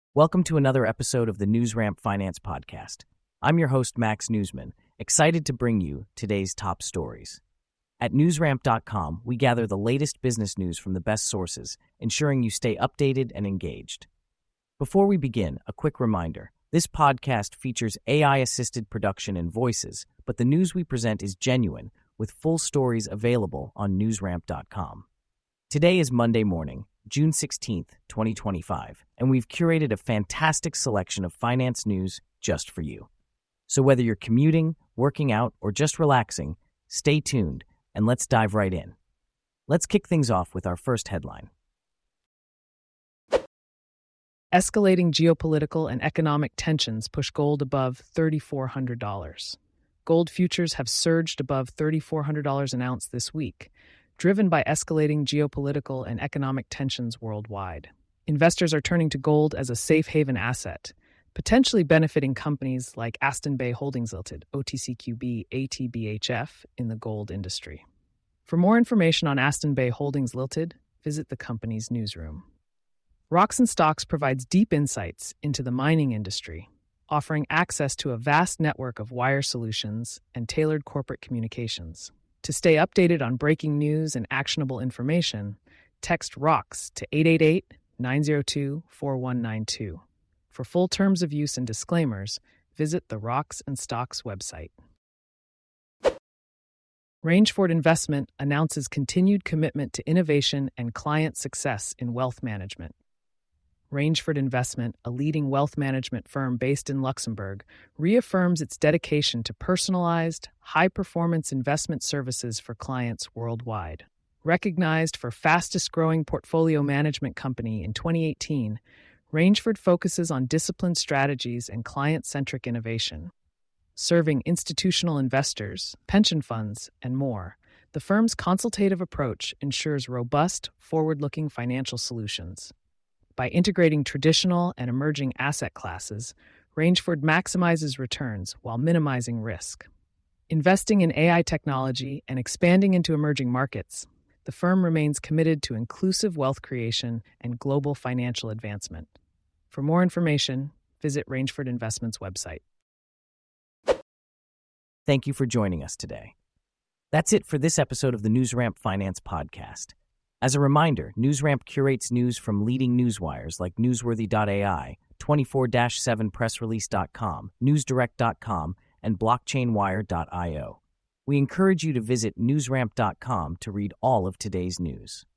Welcome to another episode of the NewsRamp Finance Podcast. I'm your host, Max Newsman, excited to bring you today's top stories. At newsramp.com, we gather the latest business news from the best sources, ensuring you stay updated and engaged. Before we begin, a quick reminder. This podcast features AI-assisted production and voices, but the news we present is genuine, with full stories available on newsramp.com. Today is Monday morning, June 16th, 2025, and we've curated a fantastic selection of finance news just for you. So whether you're commuting, working out, or just relaxing, stay tuned and let's dive right in. Let's kick things off with our first headline. Escalating geopolitical and economic tensions push gold above $3,400. Gold futures have surged above $3,400 an ounce this week, driven by escalating geopolitical and economic tensions worldwide. Investors are turning to gold as a safe haven asset, potentially benefiting companies like Aston Bay Holdings Limited, OTCQB, ATBHF, in the gold industry. For more information on Aston Bay Holdings Limited, visit the company's newsroom. Rocks and Stocks provides deep insights into the mining industry, offering access to a vast network of wire solutions and tailored corporate communications. To stay updated on breaking news and actionable information, text ROCKS to 888-902-4192. For full terms of use and disclaimers, visit the Rocks and Stocks website. Rangeford Investment announces continued commitment to innovation and client success in wealth management. Rangeford Investment, a leading wealth management firm based in Luxembourg, reaffirms its dedication to personalized, high-performance investment services for clients worldwide. Recognized for fastest-growing portfolio management company in 2018, Rangeford focuses on disciplined strategies and client-centric innovation. Serving institutional investors, pension funds, and more, the firm's consultative approach ensures robust, forward-looking financial solutions. By integrating traditional and emerging asset classes, Rangeford maximizes returns while minimizing risk. Investing in AI technology and expanding into emerging markets, the firm remains committed to inclusive wealth creation and global financial advancement. For more information, visit Rangeford Investment's website. Thank you for joining us today. That's it for this episode of the NewsRamp Finance Podcast. As a reminder, NewsRamp curates news from leading newswires like Newsworthy.ai, 24/7pressrelease.com, NewsDirect.com, and BlockchainWire.io. We encourage you to visit newsramp.com to read all of today's news.